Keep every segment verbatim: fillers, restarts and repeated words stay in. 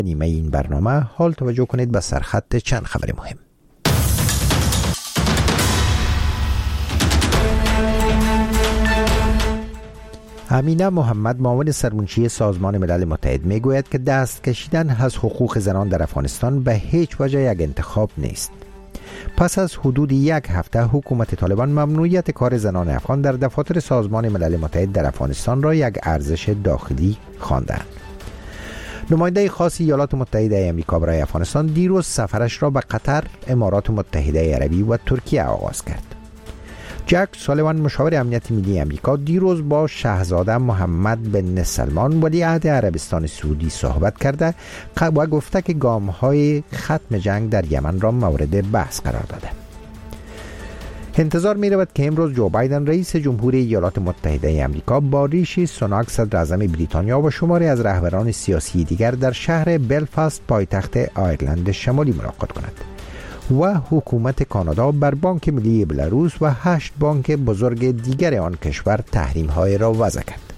نیمه این برنامه حال توجه کنید به سرخط چند خبر مهم. امینه محمد معاون سرمنشی سازمان ملل متحد میگوید که دست کشیدن از حقوق زنان در افغانستان به هیچ وجه یک انتخاب نیست. پس از حدود یک هفته حکومت طالبان ممنوعیت کار زنان افغان در دفاتر سازمان ملل متحد در افغانستان را یک ارزش داخلی خواندند. نماینده خاص ایالات متحده آمریکا برای افغانستان دیروز سفرش را به قطر، امارات متحده عربی و ترکیه آغاز کرد. جک سالیوان مشاور امنیت ملی آمریکا دیروز با شاهزاده محمد بن سلمان ولیعهد عربستان سعودی صحبت کرده و گفته که گام‌های ختم جنگ در یمن را مورد بحث قرار داده. انتظار می رود که امروز جو بایدن رئیس جمهوری ایالات متحده آمریکا با ریشی سوناک صدر اعظم بریتانیا و شماری از رهبران سیاسی دیگر در شهر بلفاست پایتخت آیرلند شمالی ملاقات کند و حکومت کانادا بر بانک ملی بلاروس و هشت بانک بزرگ دیگر آن کشور تحریم‌های را وضع کرد.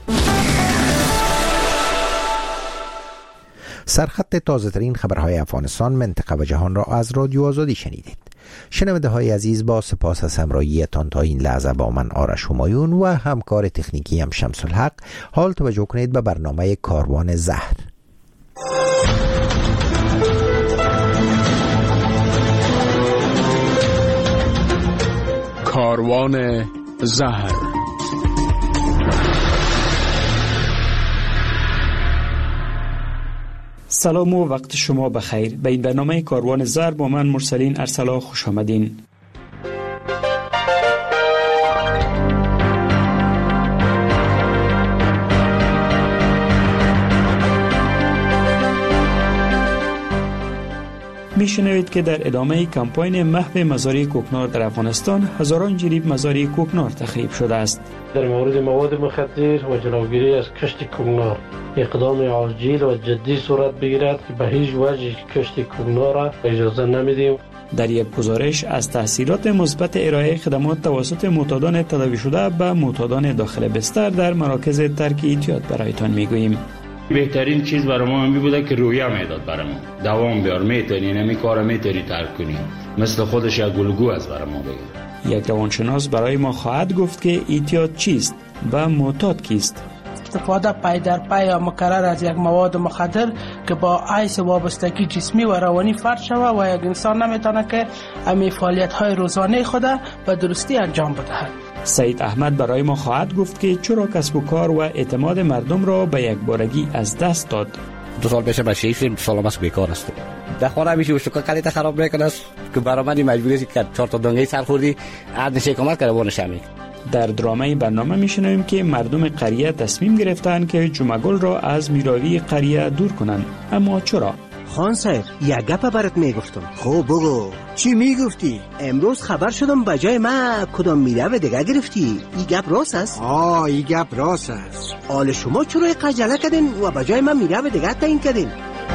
سرخط تازه‌ترین خبرهای افغانستان، منطقه و جهان را از رادیو آزادی شنیدید. شنونده های عزیز، با سپاس از همراهیتان تا این لحظه با من آرش همایون و همکار تکنیکی هم شمس الحق، حال توجه کنید به برنامه کاروان زهر. کاروان زهر. سلام و وقت شما بخیر. به این برنامه کاروان زهر با من مرسلین ارسلا خوش آمدین. میشنوید که در ادامه کمپاین محو مزارع کوکنار در افغانستان هزاران جریب مزارع کوکنار تخریب شده است. در مورد مواد مخدر و جلوگیری از کشت کوکنار اقدام عاجل و جدی صورت بگیرد که به هیچ وجه کشت کوکنار را اجازه نمیدیم. در یک گزارش از تاثیرات مثبت ارائه خدمات توسط معتادان تداوی شده به معتادان داخل بستر در مراکز ترک اعتیاد برایتان میگوییم. بهترین چیز برای ما همین بوده که رویه میداد برای ما، دوام بیار، میتونی نمی کارا میتونی ترک کنی، مثل خودش یک گلگو از برای ما بگیر. یک روانشناس برای ما خواهد گفت که اعتیاد چیست و معتاد کیست. استفاده پای در پای یا مکرر از یک مواد مخدر که با عیس وابستگی جسمی و روانی فرد شود و یک انسان نمیتونه که امی فعالیت های روزانه خود به درستی انجام بدهد. سید احمد برای ما خواهد گفت که چرا کسب و کار و اعتماد مردم را به یک بارگی از دست داد. دو سال پیش بچه‌ای فیلم سالم است بیکار است. در خانه میشه و شوکا کلیت خراب میکنه که برای من مجبوری است که چهار تا دنگه سر خوردی عاد نشه کمک کنه وانه شمی. در درامه برنامه میشنویم که مردم قریه تصمیم گرفتند که جمعگل را از میراوی قریه دور کنند. اما چرا؟ خان صاحب یک گپ برات میگفتم. خب بگو. چی میگفتی؟ امروز خبر شدم بجای ما کدام میراوی دیگه گرفتی. این گپ راست است؟ آه این گپ راست است. حال شما چرا خجالت کردین و بجای ما میراوی دیگه تعیین کردین؟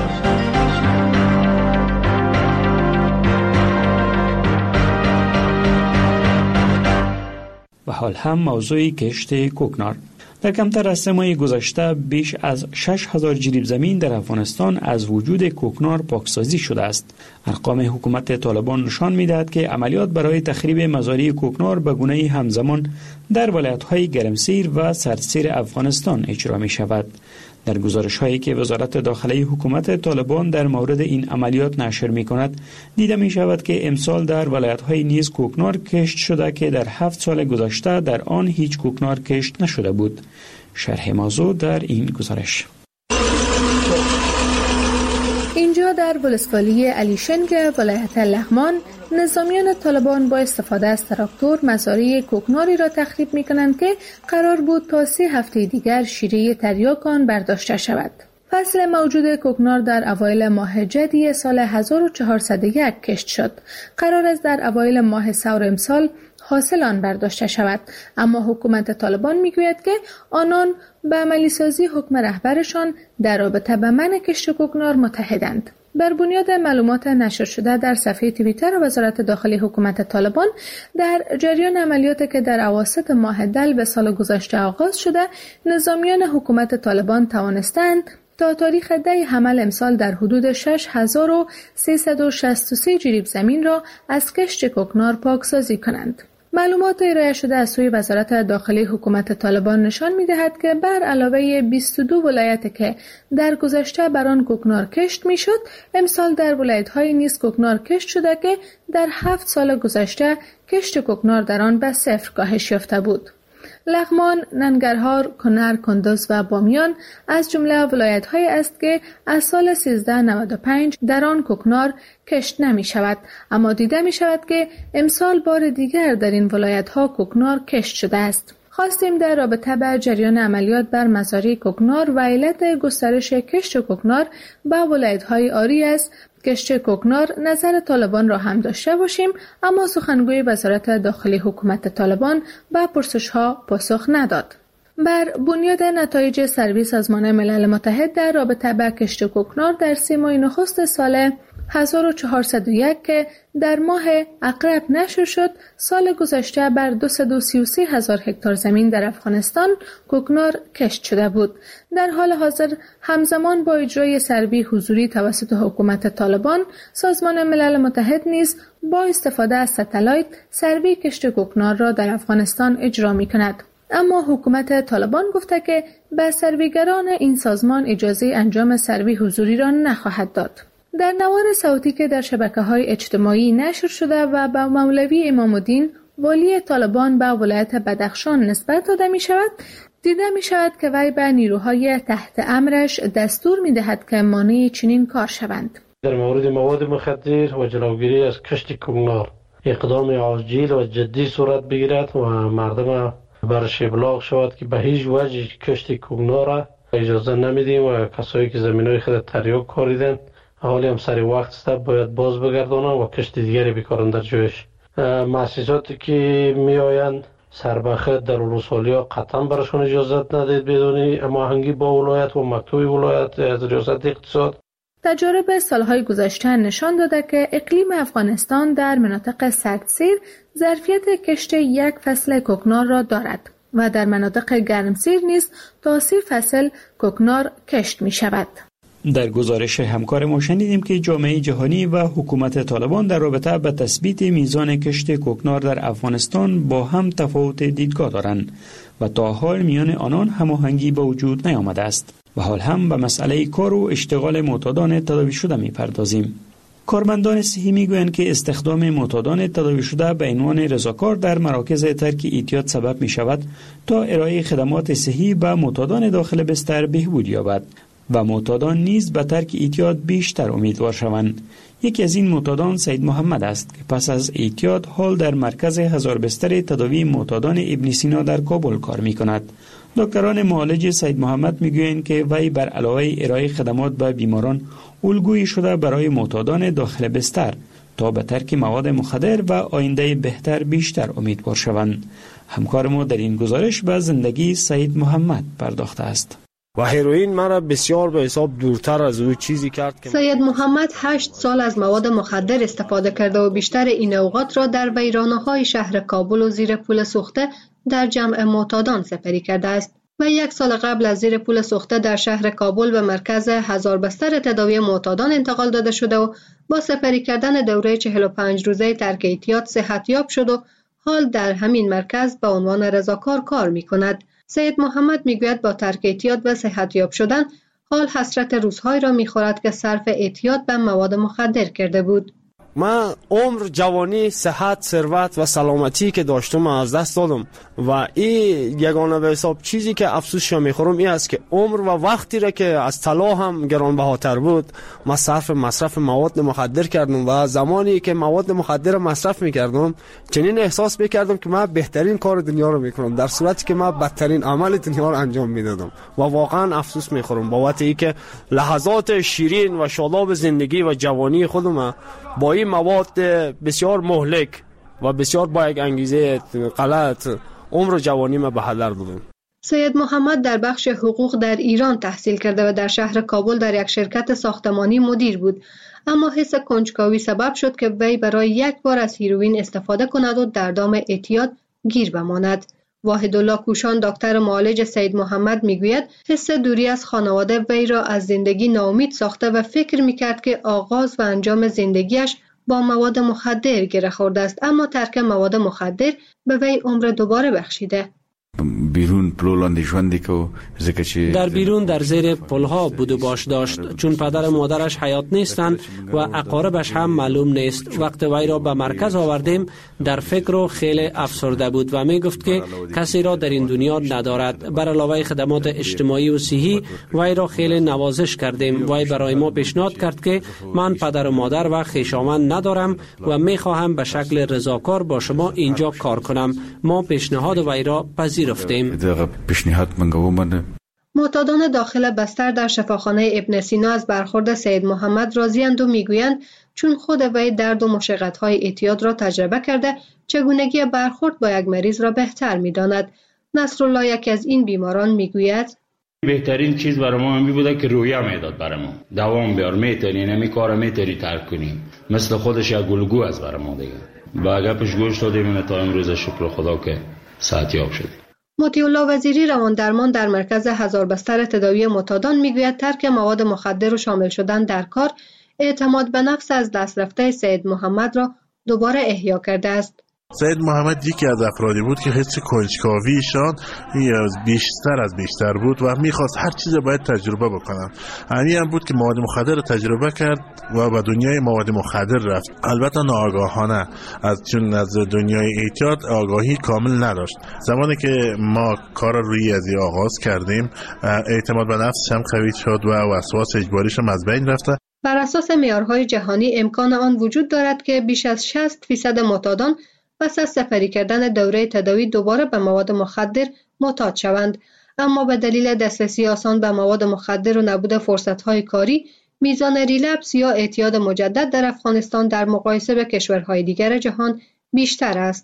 و حال هم موضوع کشت کوکنار. در کمتر از سه ماه گذشته بیش از شش هزار جریب زمین در افغانستان از وجود کوکنار پاکسازی شده است. ارقام حکومت طالبان نشان می‌دهد که عملیات برای تخریب مزارع کوکنار به گونه‌ای همزمان در ولایت‌های گرمسیر و سردسیر افغانستان اجرا می‌شود. در گزارش‌هایی که وزارت داخلی حکومت طالبان در مورد این عملیات نشر می‌کند، دیده می‌شود که امسال در ولایت‌های نیز کوکنار کشت شده که در هفت سال گذشته در آن هیچ کوکنار کشت نشده بود. شرح موضوع در این گزارش. اینجا در ولسوالی علیشنگ ولایت لغمان نظامیان طالبان با استفاده از تراکتور مزارع کوکناری را تخریب می‌کنند که قرار بود تا سه هفته دیگر شیره تریاک آن برداشته شود. فصل موجود کوکنار در اوایل ماه جدی سال هزار و چهارصد و یک کشت شد. قرار است در اوایل ماه سور امسال حاصل آن برداشته شود، اما حکومت طالبان میگوید که آنان به عملی سازی حکم رهبرشان در رابطه به منع کشت کوکنار متحدند. بر بنیاد معلومات نشر شده در صفحه توییتر وزارت داخلی حکومت طالبان، در جریان عملیاتی که در اواسط ماه دل به سال گذشته آغاز شده، نظامیان حکومت طالبان توانستند تا تاریخ ده حمل امسال در حدود شش هزار و سیصد و شصت و سه جریب زمین را از کشت کوکنار پاکسازی کنند. معلومات ارائه شده از سوی وزارت داخلی حکومت طالبان نشان می‌دهد که بر علاوه بیست و دو ولایت که در گذشته بر آن کوکنار کشت می‌شد، امسال در ولایت‌های نیز کوکنار کشت شده که در هفت سال گذشته کشت کوکنار در آن به صفر کاهش یافته بود. لغمان، ننگرهار، کنر، کندوز و بامیان از جمله ولایت‌هایی است که از سال سیزده نود و پنج در آن کوکنار کشت نمی شود، اما دیده می شود که امسال بار دیگر در این ولایت‌ها کوکنار کشت شده است. خواستیم در رابطه با جریان عملیات بر مزارع کوکنار و علت گسترش کشت کوکنار به ولایت‌های آری است کشت کوکنار نظر طالبان را هم داشته باشیم، اما سخنگوی وزارت داخلی حکومت طالبان به پرسش‌ها پاسخ نداد. بر بنیاد نتایج سروی سازمان ملل متحد در رابطه با کشت کوکنار در سه ماه نخست سال هزار و چهارصد و یک که در ماه عقرب نشر شد، سال گذشته بر دویست و سی و سه هزار هکتار زمین در افغانستان کوکنار کشت شده بود. در حال حاضر همزمان با اجرای سروی حضوری توسط حکومت طالبان، سازمان ملل متحد نیز با استفاده از ستلایت سروی کشت کوکنار را در افغانستان اجرا می کند. اما حکومت طالبان گفته که به سرویگران این سازمان اجازه انجام سروی حضوری را نخواهد داد. در نوار صوتی که در شبکه‌های اجتماعی نشر شده و به مولوی امام الدین والی طالبان به ولایت بدخشان نسبت داده می شود، دیده می شود که وی به نیروهای تحت امرش دستور می دهد که مانع چنین کار شوند. در مورد مواد مخدر و جلوگیری از کشت کوکنار اقدام عاجل و جدی صورت بگیرد و مردم برش ابلاغ شود که به هیچ وجه کشت کوکنار را اجازه نمیدیم و کسایی که زمینای خود تریاک کاریدن حالی هم سری وقت است باید باز بگردانند و کشت دیگری بکارن در جایش. مؤسساتی که می آیند سربخت در ولسوالی ها قطعا برشان اجازت ندید بدون هماهنگی با ولایت و مکتوب ولایت از ریاست اقتصاد. تجارب سالهای گذشته نشان داده که اقلیم افغانستان در مناطق سردسیر ظرفیت کشت یک فصل کوکنار را دارد و در مناطق گرمسیر نیز تا سی فصل کوکنار کشت می شود. در گزارش همکار ما شنیدیم که جامعه جهانی و حکومت طالبان در رابطه با تثبیت میزان کشت کوکنار در افغانستان با هم تفاوت دیدگاه دارند و تا حال میان آنان هماهنگی به وجود نیامده است. و حال هم به مسئله کار و اشتغال معتادان تداوی شده میپردازیم. کارمندان صحی میگویند که استخدام معتادان تداوی شده به عنوان رضاکار در مراکز ترک اعتیاد سبب می شود تا ارائه خدمات صحی به معتادان داخل بستر بهبود یابد و معتادان نیز به ترک اعتیاد بیشتر امیدوار شوند. یکی از این معتادان سید محمد است که پس از اعتیاد حال در مرکز هزار بستر تداوی معتادان ابن سینا در کابل کار می کند. دکتران معالج سید محمد میگویند که وی بر علاوه ارائه خدمات به بیماران الگویی شده برای معتادان داخل بستر تا به ترک مواد مخدر و آینده بهتر بیشتر امیدوار شوند. همکار ما در این گزارش به زندگی سید محمد پرداخته است. و هیروئین مرا بسیار به حساب دورتر از او چیزی کرد که سید محمد هشت سال از مواد مخدر استفاده کرده و بیشتر این اوقات را در ویرانه‌های شهر کابل و زیر پل سوخته در جمع معتادان سپری کرده است و یک سال قبل از زیر پل سوخته در شهر کابل به مرکز هزار بستر تداوی معتادان انتقال داده شده و با سپری کردن دوره چهل و پنج روزه ترک اعتیاد صحتیاب شد و حال در همین مرکز به عنوان رضاکار کار می کند. سید محمد میگوید با ترک اعتیاد و صحتیاب شدن حال حسرت روزهایی را میخورد که صرف اعتیاد به مواد مخدر کرده بود. من عمر، جوانی، صحت، ثروت و سلامتی که داشتم از دست دادم و این یگانه به حساب چیزی که افسوسش میخورم این است که عمر و وقتی را که از طلا هم گرانبهاتر بود من صرف مصرف مواد مخدر کردم و زمانی که مواد مخدر مصرف میکردم چنین احساس میکردم که من بهترین کار دنیا رو میکنم در صورتی که من بدترین عمل دنیا رو انجام میدادم و واقعا افسوس میخورم بابت اینکه لحظات شیرین و شاداب زندگی و جوانی خودم با این مواد بسیار مهلک و بسیار با یک انگیزه غلط عمر و جوانی ما به هدر دادم. سید محمد در بخش حقوق در ایران تحصیل کرده و در شهر کابل در یک شرکت ساختمانی مدیر بود، اما حس کنجکاوی سبب شد که وی برای یک بار از هیروئین استفاده کند و در دام اعتیاد گیر بماند. واحدالله کوشان دکتر معالج سید محمد میگوید حس دوری از خانواده وی را از زندگی ناامید ساخته و فکر میکرد که آغاز و انجام زندگیش با مواد مخدر گره خورده است، اما ترک مواد مخدر به وی عمر دوباره بخشیده. بیرون پلولاندی ژوندی کو زکه چې در بیرون در زیر پلها بود و باش داشت، چون پدر و مادرش حیات نیستند و اقاربش هم معلوم نیست. وقت وی را به مرکز آوردیم در فکر و خیلی افسرده بود و می گفت که کسی را در این دنیا ندارد. بر علاوه خدمات اجتماعی و صحی وی را خیلی نوازش کردیم. وی برای ما پیشنهاد کرد که من پدر و مادر و خویشاوند ندارم و می خواهم به شکل رضاکار با شما اینجا کار کنم. ما پیشنهاد وی را پذیرفتیم. معتادان داخل بستر در شفاخانه ابن سینا از برخورد سید محمد راضی‌اند و میگویند چون خود وی درد و مشقت‌های اعتیاد را تجربه کرده، چگونگی برخورد با یک مریض را بهتر می‌داند. نصرالله یکی از این بیماران میگوید بهترین چیز برای ما همین بوده که رویه میداد برای ما. دوام بیار، میتونی نمی کار میتونی ترک کنی. مثل خودش یک گلگو از برای ما دیگه. با گپش گوش دادیم تا امروز شکر خدا که صحتیاب شد. مطیع الله وزیری روان درمان در مرکز هزار بستر تداوی معتادان میگوید ترک مواد مخدر و شامل شدن در کار اعتماد به نفس از دست رفته سید محمد را دوباره احیا کرده است. سید محمد یکی از افرادی بود که حس کنجکاویشان بیشتر از بیشتر بود و میخواست هر چیز باید تجربه بکنن. همین هم بود که مواد مخدر رو تجربه کرد و به دنیای مواد مخدر رفت. البته ناآگاهانه، از چون از دنیای اعتیاد آگاهی کامل نداشت. زمانی که ما کار روی ازی آغاز کردیم، اعتماد به نفسش هم قوی شد و وسواس اجباریش هم از بین رفت. بر اساس معیارهای جهانی امکان آن وجود دارد که بیش از شصت درصد معتادان پس از سپری کردن دوره تداوی دوباره به مواد مخدر معتاد شوند، اما به دلیل دسترسی آسان به مواد مخدر و نبود فرصت‌های کاری، میزان ریلپس یا اعتیاد مجدد در افغانستان در مقایسه به کشورهای دیگر جهان بیشتر است.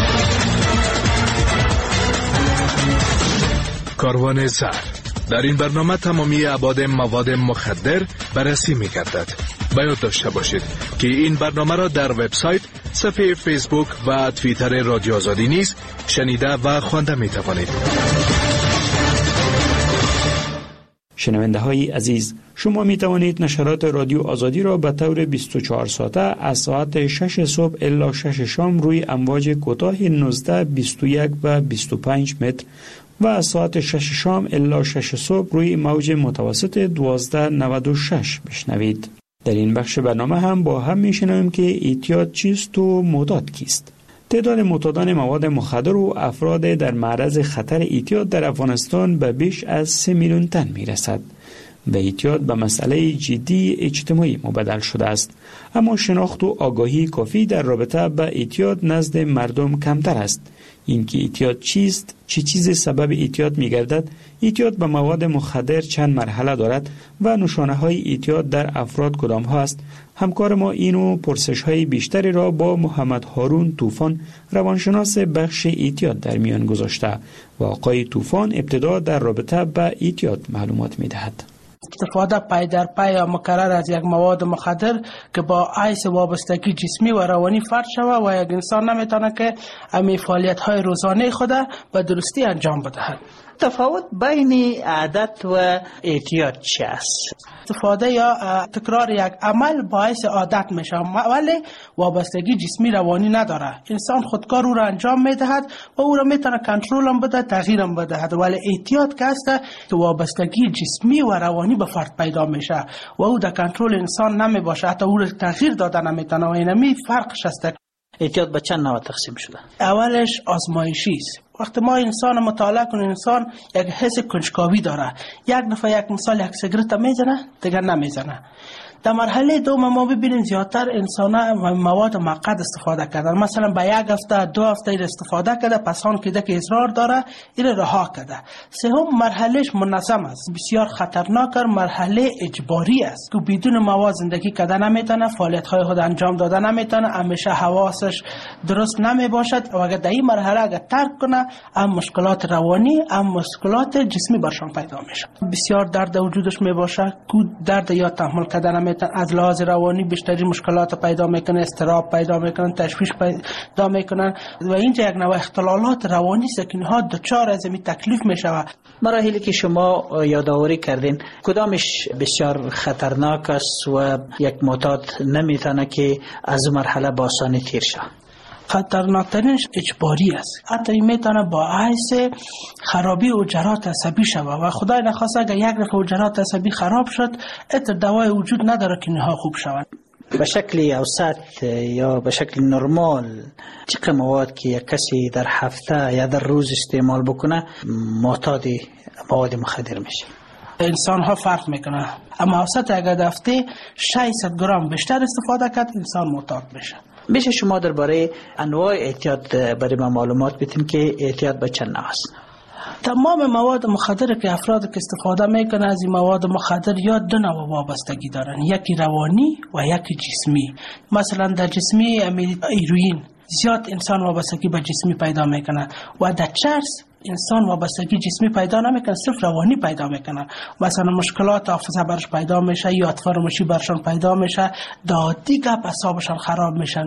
کاروان زهر. در این برنامه تمامی ابعاد مواد مخدر بررسی می‌گردد. باید داشته باشید که این برنامه را در وبسایت، صفحه فیسبوک و توییتر رادیو آزادی نیز شنیده و خوانده می توانید. شنونده های عزیز، شما می توانید نشرات رادیو آزادی را به طور بیست و چهار ساعته از ساعت شش صبح الی شش شام روی امواج کوتاه نوزده، بیست و یک و بیست و پنج متر و از ساعت شش شام الی شش صبح روی موج متوسط دوازده نود و شش بشنوید. در این بخش برنامه هم با هم میشنویم که اعتیاد چیست و معتاد کیست. تعداد معتادان مواد مخدر و افراد در معرض خطر اعتیاد در افغانستان به بیش از سه میلیون تن میرسد و اعتیاد به مسئله جدی اجتماعی مبدل شده است، اما شناخت و آگاهی کافی در رابطه با اعتیاد نزد مردم کمتر است. اینکه اعتیاد چیست، چه چیز سبب اعتیاد می‌گردد، اعتیاد به مواد مخدر چند مرحله دارد و نشانه های اعتیاد در افراد کدام ها است. همکار ما اینو پرسش های بیشتری را با محمد هارون طوفان، روانشناس بخش اعتیاد در میان گذاشته و آقای طوفان ابتدا در رابطه با اعتیاد معلومات می‌دهد. استفاده پای در پای یا مکرر از یک مواد مخدر که با عیس وابستگی جسمی و روانی فرد شود و یک انسان نمیتونه که امی فعالیت های روزانه خود به درستی انجام بدهد. تفاوت بین عادت و اعتیاد چی است؟ استفاده یا تکرار یک عمل باعث عادت میشه ولی وابستگی جسمی روانی نداره. انسان خودکار او را انجام میدهد و او را میتونه کنترل هم بده، تغییر هم بدهد، ولی اعتیاد که است که وابستگی جسمی و روانی به فرد پیدا میشه و او در کنترل انسان نمیباشه، حتی او را تغییر داده نمیتونه و اینمی فرقش است. اعتیاد به چند نوع تقسیم شده؟ اولش آزمایشی است. وقتی ما انسان مطالعه کنیم، انسان یک حس کنجکاوی داره. یک نفر یک مثال یک سیگرت میزنه، دیگر نمیزنه. در مرحله دوم ما ببینیم زیادتر انسان مواد موقت استفاده کردن، مثلا به یک هفته دو هفته این استفاده کرده، پس آن که که اصرار داره این رها کرده. سوم مرحلهش منظم است، بسیار خطرناک مرحله اجباری است که بدون مواد زندگی کردن نمیتونه، فعالیت های خود انجام دادن نمیتونه، همیشه حواسش درست نمی باشد و اگر در این مرحله اگر ترک کنه هم مشکلات روانی هم مشکلات جسمی برشان پیدا میشه. بسیار درد وجودش میباشه که درد یا تحمل کردن نمیتونه، از لحاظ روانی بیشتری مشکلات پیدا میکنه، استراب پیدا میکنن، تشویش پیدا میکنن و اینجا یک نوع اختلالات روانی است که اینها دچار از این تکلیف میشوه. مراحلی که شما یادآوری کردین کدامش بسیار خطرناک است و یک معتاد نمیتونه که از مرحله با آسانی تیر شه؟ خطرناکترینش اجباری است. حتی این میتونه باعث خرابی حجرات عصبی شود و خدای نخواست اگر یک دفعه حجرات عصبی خراب شد اتر دوای وجود نداره که اینها خوب شوند. به شکل اوسط یا به شکل نرمال چقدر مواد که یک کسی در هفته یا در روز استعمال بکنه معتاد مواد مخدر میشه؟ انسان ها فرق میکنه، اما اوسط اگر در هفته ششصد گرم بیشتر استفاده کرد انسان معتاد میشه. میشه شما درباره انواع اعتیاد برای ما معلومات بدین که اعتیاد به چند نوع است؟ تمام مواد مخدر که افراد که استفاده میکنه از این مواد مخدر یا دو نوع وابستگی دارن، یکی روانی و یکی جسمی. مثلا در جسمی هیروئین زیاد انسان وابستگی به جسمی پیدا میکنه و در چرس انسان وابستگی جسمی پیدا نمیکنه، صرف روانی پیدا میکنه. مثلا مشکلات حافظه برش پیدا میشه، یاد فراموشی برشان پیدا میشه، دادی گپ اعصابشان خراب میشن.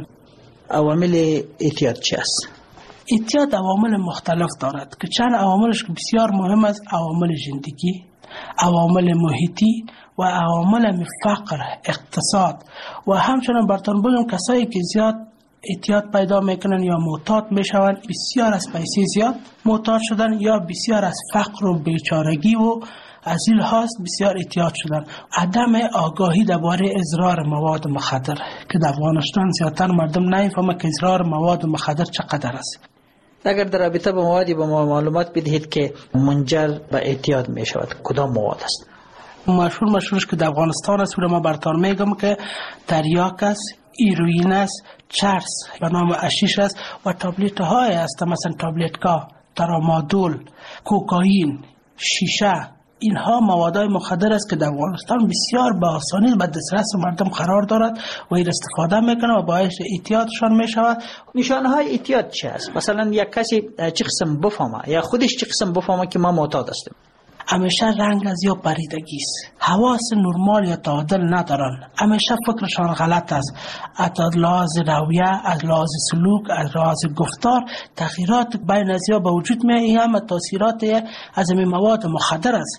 عوامل اعتیاد چی است؟ اعتیاد عوامل مختلف دارد که چند عواملش بسیار مهم است: عوامل زندگی، عوامل محیطی و عوامل فقر، اقتصاد. و همچنین براتون بگم کسایی که زیاد اعتیاد پیدا میکنن یا معتاد میشون بسیار از پیسه زیاد معتاد شدن یا بسیار از فقر و بیچارگی و از این لحاظ بسیار اعتیاد شدن. عدم آگاهی درباره اضرار مواد مخدر که در افغانستان زیادتر مردم نمیفهمه که اضرار مواد مخدر چقدر است. اگر در رابطه با موادی با ما معلومات بدهید که منجر به اعتیاد می شود، کدام مواد است؟ مشهور مشهورش که در افغانستان است و ما براتون میگم که تریاک است، هیروئین است، چرس به نام حشیش است و تابلت های است، مثلا تابلتکا، ترامادول، کوکائین، شیشه. اینها موادهای مخدر است که در افغانستان بسیار به آسانی به دسترس مردم قرار دارد و این استفاده میکنه و باعث اعتیادشان میشود. نشانه های اعتیاد چی است؟ مثلا یک کسی چه قسم بفهمه یا خودش چه قسم بفهمه که ما معتاد هستیم؟ همیشه رنگ از یا پریدگی است، حواس نرمال یا تعادل ندارن، همیشه فکرشان غلط است، از لحاظ رویه، از لحاظ سلوک، از لحاظ گفتار تغییرات بین از یا به وجود میاد. این هم تاثیرات از این مواد مخدر است.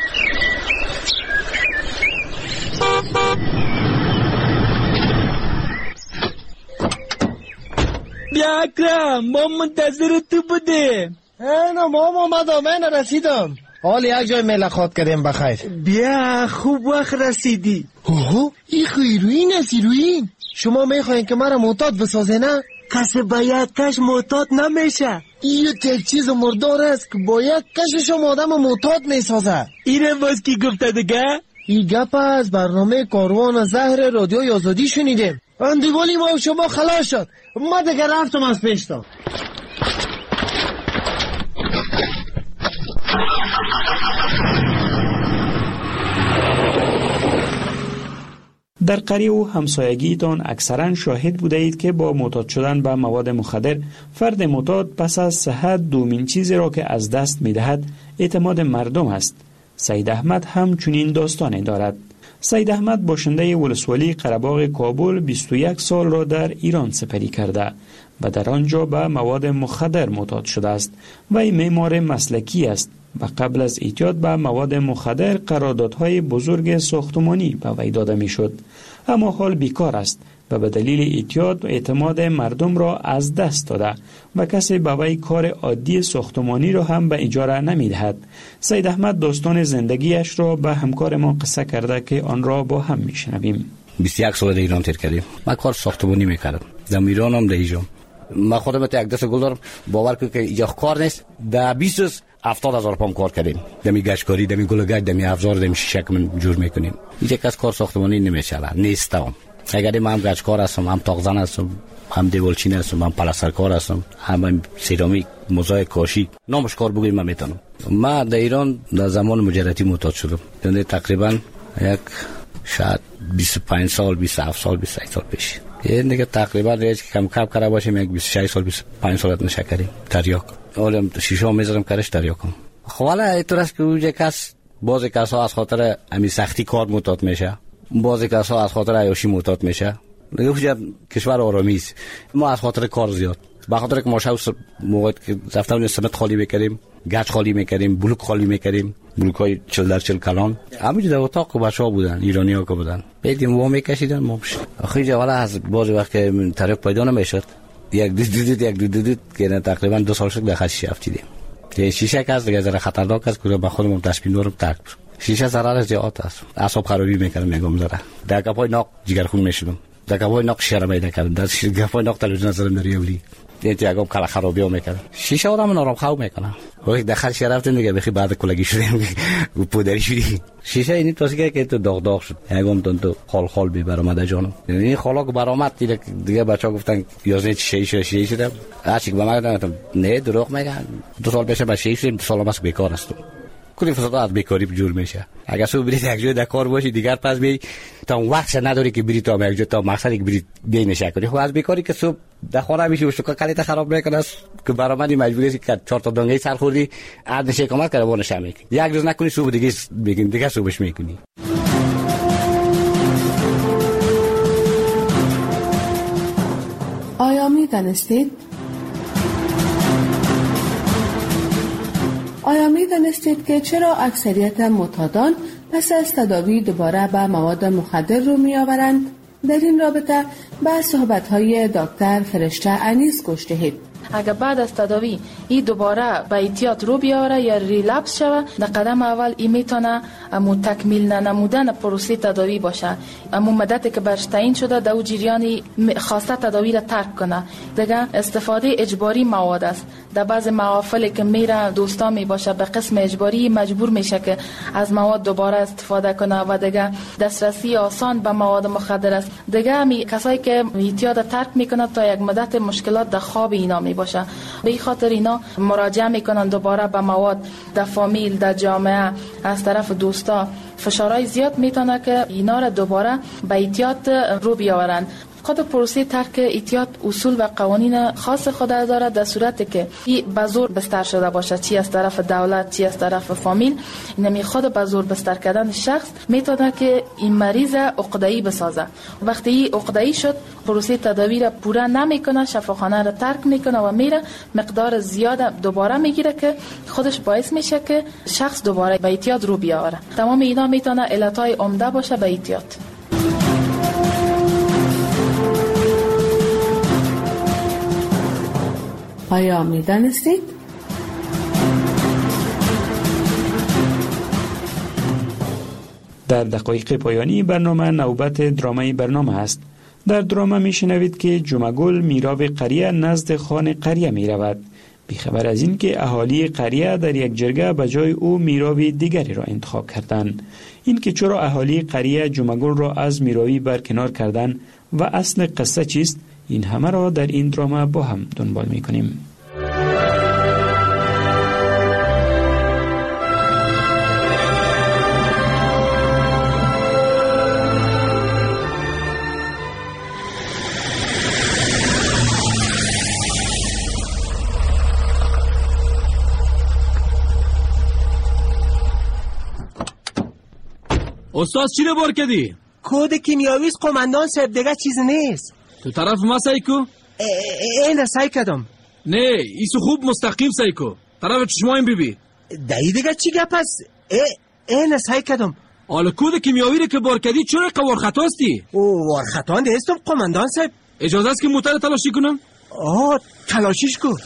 بیا اکرم، ما منتظر تو بودیم. اینا ما اومدم، من رسیدم. حال یک جای ملاقات کردیم بخیر. بیا خوب وقت رسیدی. اوه این هیروئین است. هیروئین شما میخواین که مرا معتاد بسازه نه؟ کسی با یک کش معتاد نمیشه. این یک چیز مردار است که با یک کشش آدم معتاد میسازه. اینه باز کی گفته دیگه؟ این گپ از برنامه کاروان زهر رادیوی آزادی شنیدیم. اندیوالی ما شما خلاص شد، ما دیگه رفتم از پیشتم. در قریه و همسایگیتان اکثرا شاهد بوده اید که با معتاد شدن به مواد مخدر فرد معتاد پس از صحت دومین چیزی را که از دست می دهد اعتماد مردم است. سید احمد هم چنین داستانی دارد. سید احمد باشنده ولسوالی قره‌باغ کابل بیست و یک سال را در ایران سپری کرده و در آنجا به مواد مخدر معتاد شده است و این معمار مسلکی است و قبل از اعتیاد به مواد مخدر قراردادهای بزرگ ساختمانی به وی داده میشد، اما حال بیکار است و به دلیل اعتیاد اعتماد مردم را از دست داده و کسی به وی کار عادی ساختمانی را هم به اجاره نمیدهد. سید احمد داستان زندگیش را به همکار ما قصه کرده که آن را با هم میشنویم. بیست و یک سال در ایران تیر کردیم. من کار ساختمانی میکردم در ایران هم در اینجا. من خودم یک دست گل دارم، باور کنید که اینجا کار نیست. در بیست روز هفتاد هزار پام کار کردیم. دمی گشتکاری، دمی گل گشت، دمی افزار، دمی شیشه که من جور میکنیم. اینجا کس کار ساختمانی نمیشه، نیستم. اگر من هم گشتکار هستم، هم تاغزن هستم، هم دیوالچین هستم، هم پلاسترکار هستم، هم سرامیک، موزاییک، کاشی، نامش کار بگویم من میتونم. من در ایران در زمان مجردی معتاد شدم. یعنی تقریبا یک شاید بیست و پنج سال، بیست و هفت سال، بیست و هشت سال پیش. یه دیگه تقریبا ریج کم کم کرده باشیم یک بیست و شش سال، بیست و پنج سال نشه کردیم تریاک. اولم شیشه میذارم کارش دریا کنم. خب حالا اینطور است که اونجا کس بعضی کسا از خاطر همین سختی کار معتاد میشه، بعضی کسا از خاطر عیاشی معتاد میشه. دیگه کشور آرامی است. ما از خاطر کار زیاد، به خاطر که ما شاوس موقع که رفتیم سمت خالی میکردیم، گچ خالی میکردیم، بلوک خالی میکردیم، بلوک های چل در چل کلان. همینجا در اتاق که بچه‌ها بودن، ایرانی‌ها که بودن، بیدیم وا میکشیدن ما بش. آخه جوالا از بعضی وقت که طریق پیدا نمیشد، یک دو دو دو یک دو دو دو که تقریبا دو سال شد داخل شیشه افتیدیم. که شیشه که از دیگه ذره خطرناک است که با خودمون تشبیه نورم ترک. شیشه ضرر زیاد است. اعصاب خرابی میکنه میگم ذره. در گپای ناق جگرخون میشدم. در گپای ناق شرم پیدا کردم. در گپای ناق تلویزیون نظرم دریولی. دیگه اگه کلا خرابی ها میکنه. شیشه آدم نارم خواب میکنه. وقتی داخل شهر رفتیم دیگه بخی بعد کلگی شدیم. و پودری شدیم. شیشه اینی توسیه که تو داغ داغ شد. یکم تون تو خال خال بی برآمده جانم. این خالا که برآمد دیگه دیگه بچه‌ها گفتن یازده شیشه شیشه شده. هرچی که به من گفتم نه دروغ میگن. دو سال پیش با شیشه دو سال ماست بیکار است. کلی فساد از بیکاری جور میشه. اگه تو برید یک جای در کار باشی دیگر پس بی تا وقت نداری که بری تا یک جا تا مقصدی که بری دی نشه کنی. خب از بیکاری که صبح در خانه میشی و شوکا کلیت خراب میکنه که برآمدی مجبوری هستی که چهار تا دنگه سر خوردی عاد نشه کمک کرده وانه شمی یک روز نکنی صبح دیگه بگین دیگه صبحش میکنی. آیا میدانستید آیا می دانستید که چرا اکثریت معتادان پس از تداوی دوباره به مواد مخدر رو می آورند؟ در این رابطه به صحبت‌های دکتر فرشته انیس گوش دهید. اگر بعد از تداوی این دوباره به اعتیاد رو بیاره یا ریلپس شوه، در قدم اول این میتونه امو تکمیل ننمودن پروسه تداوی باشه. امو مدتی که برش تعیین شده در او جریانی خواسته تداوی را ترک کنه. دیگه استفاده اجباری مواد است. در بعض محافلی که میره دوستا می باشه به قسم اجباری مجبور میشه که از مواد دوباره استفاده کنه و دیگه دسترسی آسان به مواد مخدر است. دیگه می کسایی که اعتیاد ترک میکنه تا یک مدت مشکلات در خواب اینا می باشه. به این خاطر اینا مراجعه میکنن دوباره به مواد. در فامیل، در جامعه، از طرف دوستا فشارهای زیاد میتونه که اینا را دوباره به اعتیاد رو بیاورن. خود پروسه ترک اعتیاد اصول و قوانین خاص خود داره، در صورتی که این به زور بستر شده باشه، چی از طرف دولت چی از طرف فامیل. اینمی خود به زور بستر کردن شخص میتونه که این مریض عقده‌ای بسازه. وقتی این عقده‌ای شد پروسه تداوی را پورا نمیکنه، شفاخانه را ترک میکنه و میره مقدار زیاد دوباره میگیره که خودش باعث میشه که شخص دوباره به اعتیاد رو بیاره. تمام اینا میتونه علتهای عمده باشه به اعتیاد. آیا می دانستید؟ در دقایق پایانی برنامه نوبت درامای برنامه است. در درامه می شنوید که جمعگل میراب قریه نزد خان قریه می رود. بیخبر از این که اهالی قریه در یک جرگه به جای او میراب دیگری را انتخاب کردند. این که چرا اهالی قریه جمعگل را از میراوی برکنار کردند و اصل قصه چیست، این همه را در این درامه با هم دنبال می کنیم. استاد چی رو بار کردی؟ کود کیمیاویست قماندان صاحب، دیگه چیز نیست. تو طرف ما سایکو؟ اینه سعی کردم. نه ایسو خوب مستقیم سایکو، طرف چشمایم بیبی. دایی دیگه چی گپ است؟ اینه سعی کردم. حالا کود کیمیاوی رو که بار کردی چرا قوار خطاستی؟ او وار خطا نیستم قماندان صاحب. اجازه است که موتر تلاشی کنم؟ آه تلاشیش کن.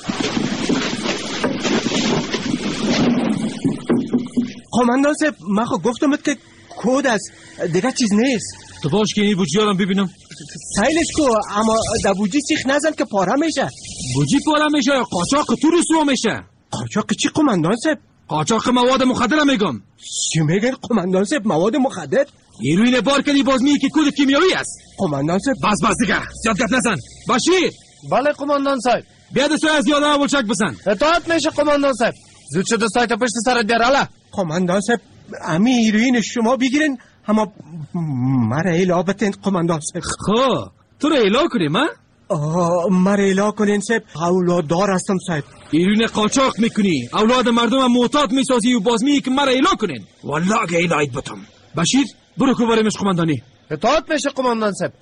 قماندان صاحب من خود گفتمت که کود است، دیگه چیز نیست. تو باش که این بوجی هم ببینم. سایلش کو، اما در بوجی سیخ نزن که پاره میشه. بوجی پاره میشه یا قاچاق تو رسوا میشه؟ قاچاق چی قماندان صاحب؟ قاچاق مواد مخدر میگم. چی میگن قماندان صاحب؟ مواد مخدر؟ نیروی بار کنی باز میگی که کود کیمیایی است. قماندان صاحب بس بس دیگه زیاد گپ نزن. باشید؟ بله قماندان صاحب. بیا دستو از یادم بلچک بزن. اطاعت میشه قماندان صاحب. زود شد دستایت پشت سرت بیار. الا قماندان صاحب امی هیروین شما بگیرین اما مرا ایلا بتین قماندان صاحب. خب تو رو ایلا کنیم ها؟ آه مرا ایلا کنین صاحب، اولادار هستم صاحب. ایرون قاچاق میکنی، اولاد مردم معتاد میسازی و باز میگی که مرا ایلا کنین. والله اگه ایلایت بتم. بشیر برو کو بریم قماندانی. اطاعت میشه قماندان صاحب.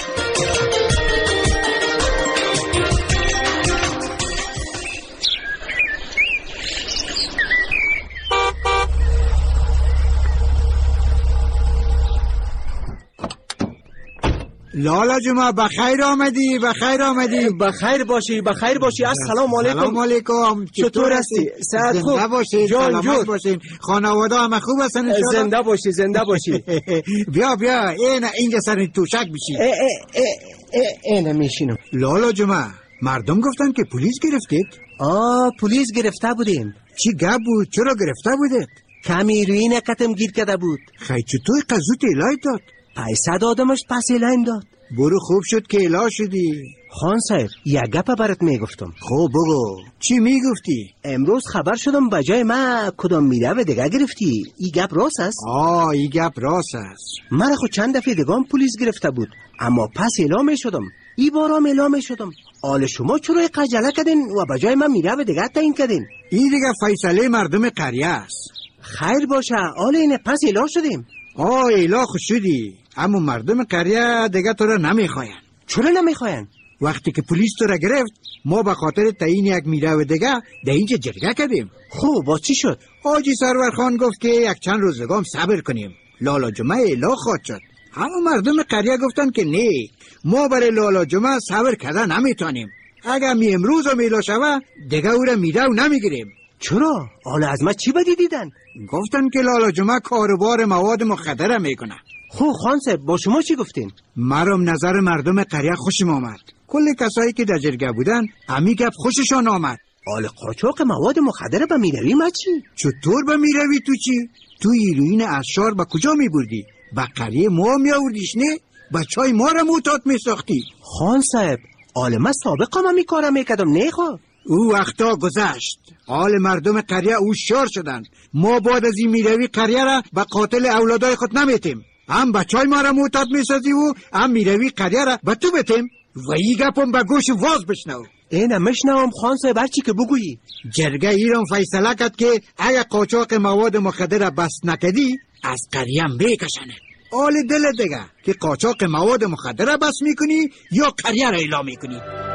لالا جمعه بخیر آمدی بخیر آمدی بخیر باشی بخیر باشی. السلام علیکم. سلام علیکم. چطور هستی؟ صحت خوب؟ زنده باشی، سلامت باشین. خانواده همه خوب هستن ان شاءالله؟ زنده باشی زنده باشی. بیا بیا این اینجا سر توشک بشی. این میشینم. لالا جمعه مردم گفتن که پلیس گرفتید؟ آه پلیس گرفته بودیم. چی گپ بود؟ چرا گرفته بودید؟ کمی روین قتم گیر کرده بود. خیلی چطور قزوت الهی داد؟ پیسه دادمش پس الهیم داد. برو خوب شد که اله شدی. خان صاحب یک گپ برات میگفتم. خب بگو چی میگفتی؟ امروز خبر شدم بجای ما کدام میره و دیگه گرفتی. این گپ راست است؟ آه این گپ راست است. من خود چند دفعه دیگه هم پلیس گرفته بود اما پس اعلام میشدم. این بار هم اعلام میشدم. آل شما چرا عجله کردین و بجای من میره و دیگه تعیین کردین؟ این دیگه فیصله مردم قریه است. خیر باشه آل اینه پس اعلام شدیم. آه ایلا خوش شدی. اما مردم قریه دیگه تو را نمیخواین. چرا نمیخواین؟ وقتی که پلیس تو را گرفت ما به خاطر تعیین یک میره و دیگه در اینجا جرگه کردیم. خب با چی شد؟ حاجی سرور خان گفت که یک چند روز دیگه هم صبر کنیم. لالا جمعه ایلا خواهد شد. اما مردم قریه گفتن که نه ما برای لالا جمعه صبر کردن نمیتونیم. اگر می امروز هم ایلا شوه دیگه او را میره و نمیگیریم. چرا؟ حالا از ما چی بدی دیدن؟ گفتن که لالا جمعه کاروبار مواد مخدر میکنه. خب خان صاحب با شما چی گفتین؟ مرام نظر مردم قریه خوشم آمد. کل کسایی که در جرگه بودن امی گپ خوششان آمد. حال قاچاق مواد مخدر به میروی ما چی؟ چطور به میروی تو چی؟ تو ایروین اشار با کجا میبردی؟ با قریه ما میآوردیش نه؟ بچهای ما را معتاد میساختی. خان صاحب حال ما سابقا ما میکارم میکردم نه خب؟ او وقتا گذشت. حال مردم قریه او شار شدند. ما بعد از این میروی قریه را به قاتل اولادای خود نمیتیم. هم بچهای ما را معتاد میسازی و هم میروی قریه را به تو بتیم و این گپم به گوش واز بشنو. اینه مشنوم خان صاحب هرچی که بگویی. جرگه ایران فیصله کرد که اگه قاچاق مواد مخدر را بس نکدی از قریه هم بکشنه. حال دل دیگه که قاچاق مواد مخدر را بس میکنی یا قریه را اعلام میکنی.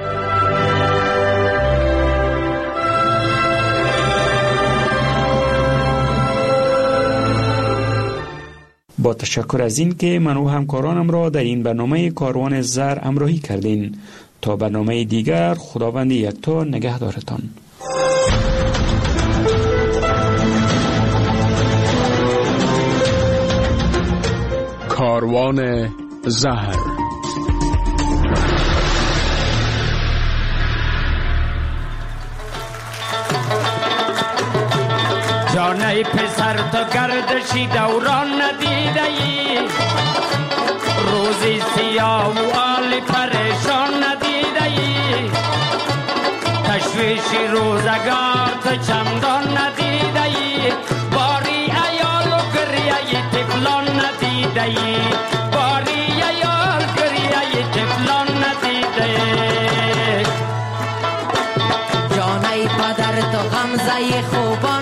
با تشکر از این که من و همکارانم را در این برنامه کاروان زر همراهی کردین. تا برنامه دیگر خداوند یکتا نگهدارتان. کاروان زهر. جانه پسر تو گردشی دوران ندیده ای، روزی سیاه و آل پریشان ندیده ای، تشویش روزگار تو چندان ندیده ای، باری ایال و گریه طفلان ندیده ای، باری ایال گریه طفلان ندیده ای. جانه پدر تو غمزه خوبان